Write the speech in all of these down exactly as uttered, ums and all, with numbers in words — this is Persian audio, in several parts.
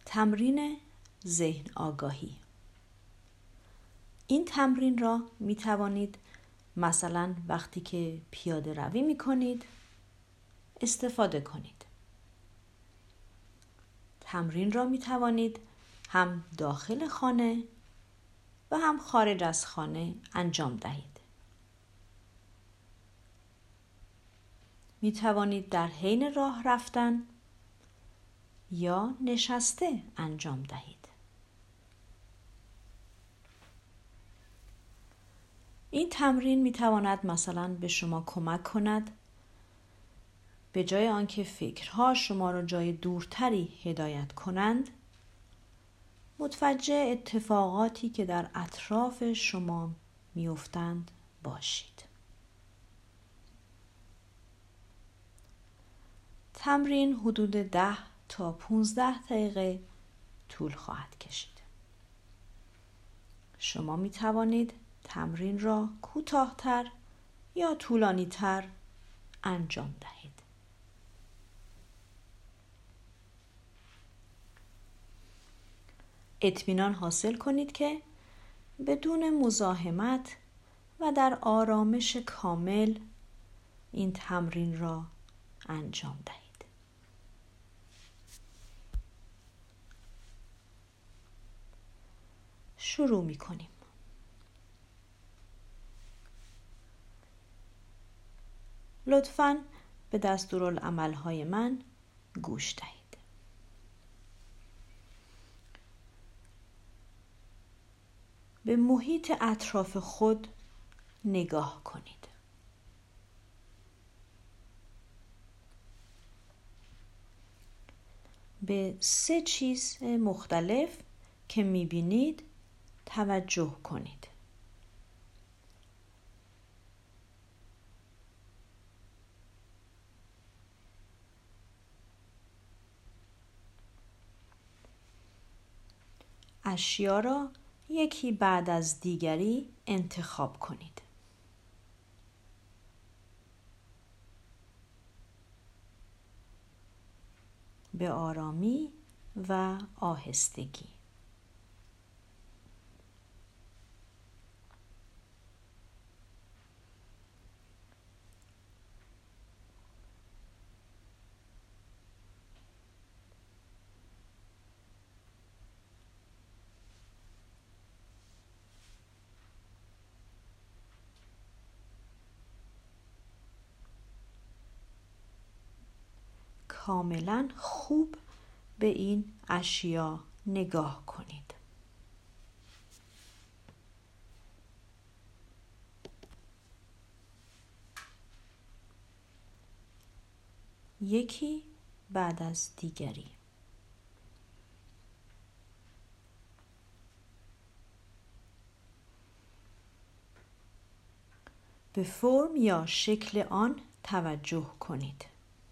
تمرین ذهن آگاهی. این تمرین را می توانید مثلا وقتی که پیاده روی می کنید استفاده کنید. تمرین را می توانید هم داخل خانه و هم خارج از خانه انجام دهید. می توانید در حین راه رفتن یا نشسته انجام دهید. این تمرین می تواند مثلا به شما کمک کند به جای آنکه فکرها شما را جای دورتری هدایت کنند، متوجه اتفاقاتی که در اطراف شما می افتند باشید. تمرین حدود ده تا پانزده دقیقه طول خواهد کشید. شما می توانید تمرین را کوتاه‌تر یا طولانی‌تر انجام دهید. اطمینان حاصل کنید که بدون مزاحمت و در آرامش کامل این تمرین را انجام دهید. شروع می کنیم. لطفاً به دستورالعمل‌های من گوش دهید. به محیط اطراف خود نگاه کنید. به سه چیز مختلف که می‌بینید توجه کنید. اشیا را یکی بعد از دیگری انتخاب کنید. به آرامی و آهستگی. کاملا خوب به این اشیا نگاه کنید. یکی بعد از دیگری. به فرم یا شکل آن توجه کنید.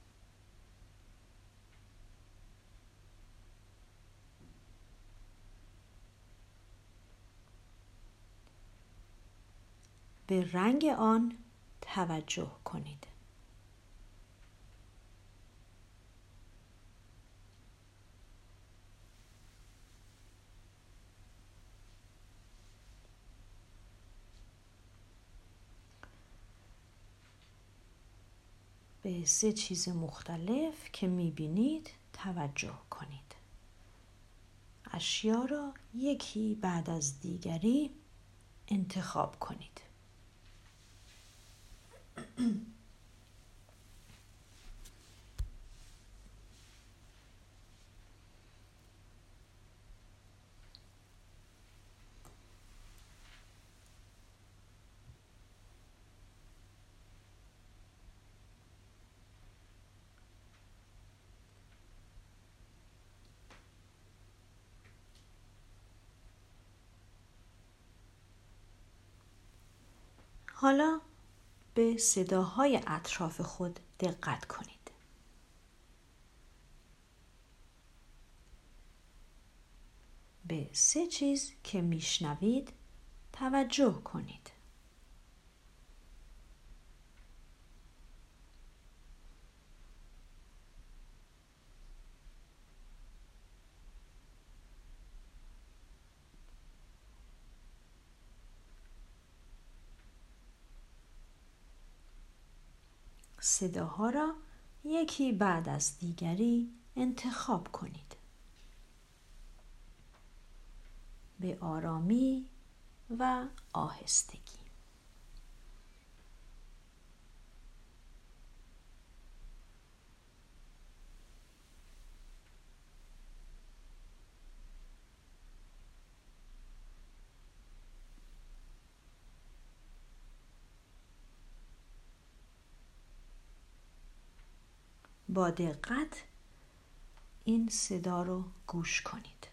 به رنگ آن توجه کنید. به سه چیز مختلف که می‌بینید توجه کنید. اشیا را یکی بعد از دیگری انتخاب کنید. حالا به صداهای اطراف خود دقت کنید. به سه چیز که میشنوید توجه کنید. صداها را یکی بعد از دیگری انتخاب کنید. به آرامی و آهستگی. با دقت این صدا رو گوش کنید.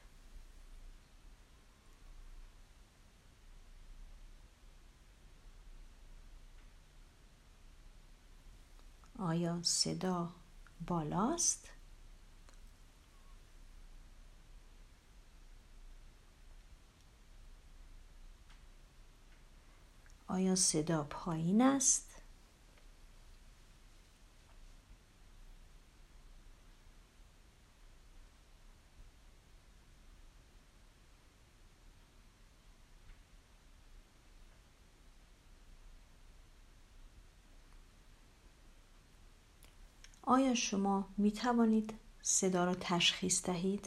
آیا صدا بالاست؟ آیا صدا پایین است؟ آیا شما می توانید صدا را تشخیص دهید؟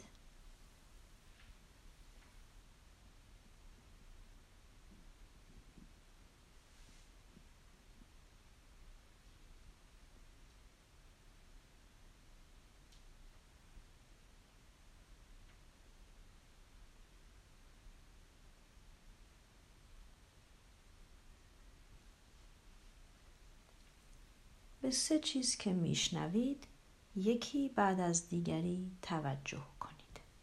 به سه چیز که میشنوید یکی بعد از دیگری توجه کنید.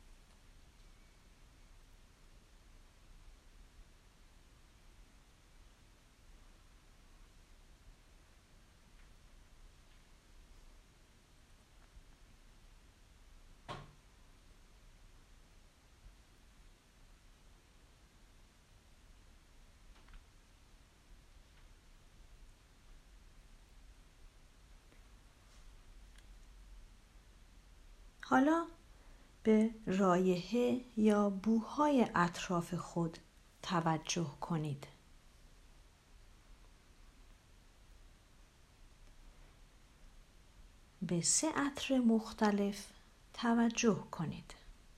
حالا به رایحه یا بوهای اطراف خود توجه کنید. به سه عطر مختلف توجه کنید.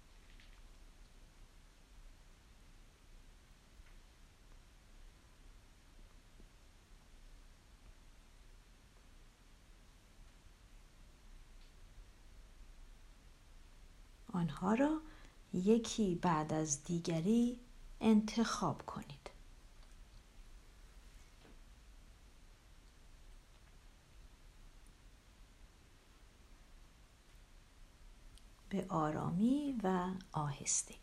آنها را یکی بعد از دیگری انتخاب کنید. به آرامی و آهستگی.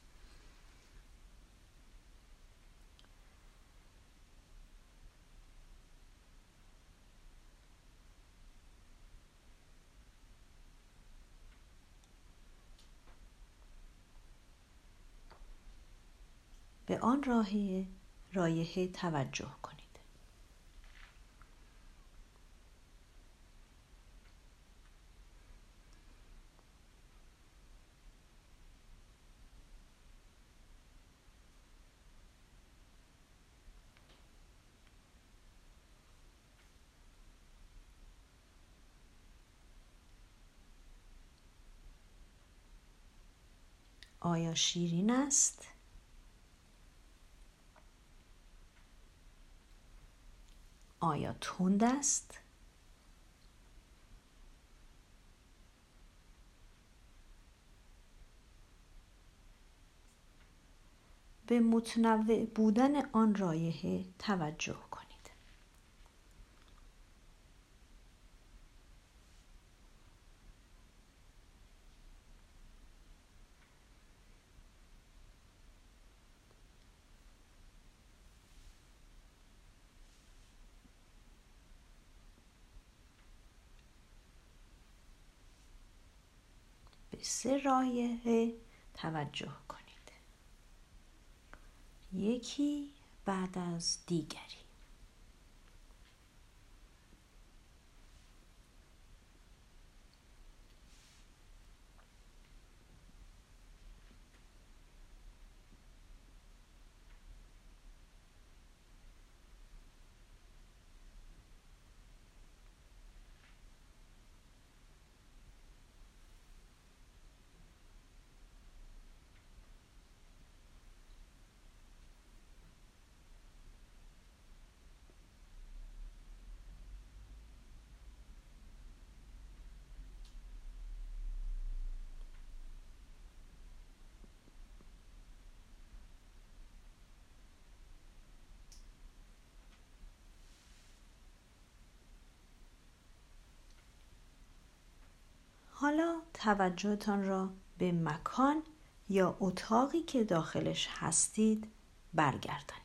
به آن رایحه رایحه توجه کنید. آیا شیرین است؟ آیا تند است؟ به متنوع بودن آن رایحه توجه کنید. به سه رایحه توجه کنید. یکی بعد از دیگری. حالا توجهتان را به مکان یا اتاقی که داخلش هستید برگردانید.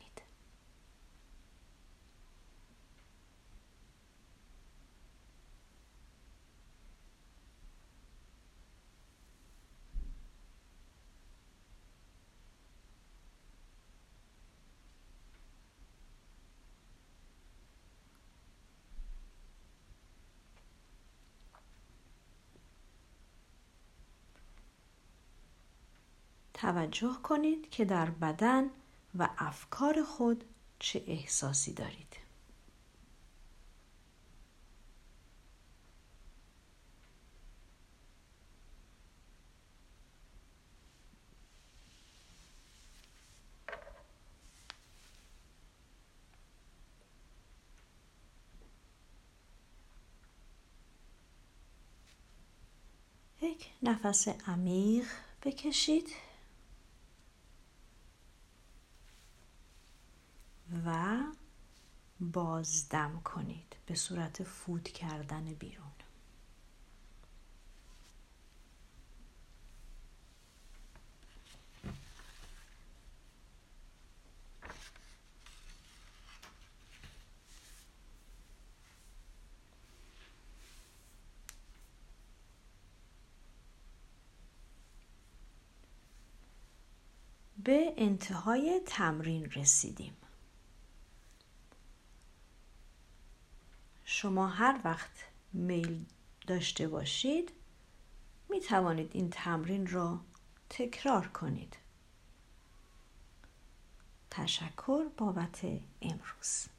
توجه کنید که در بدن و افکار خود چه احساسی دارید. یک نفس عمیق بکشید و بازدم کنید به صورت فوت کردن بیرون. به انتهای تمرین رسیدیم. شما هر وقت میل داشته باشید می توانید این تمرین را تکرار کنید. تشکر بابت امروز.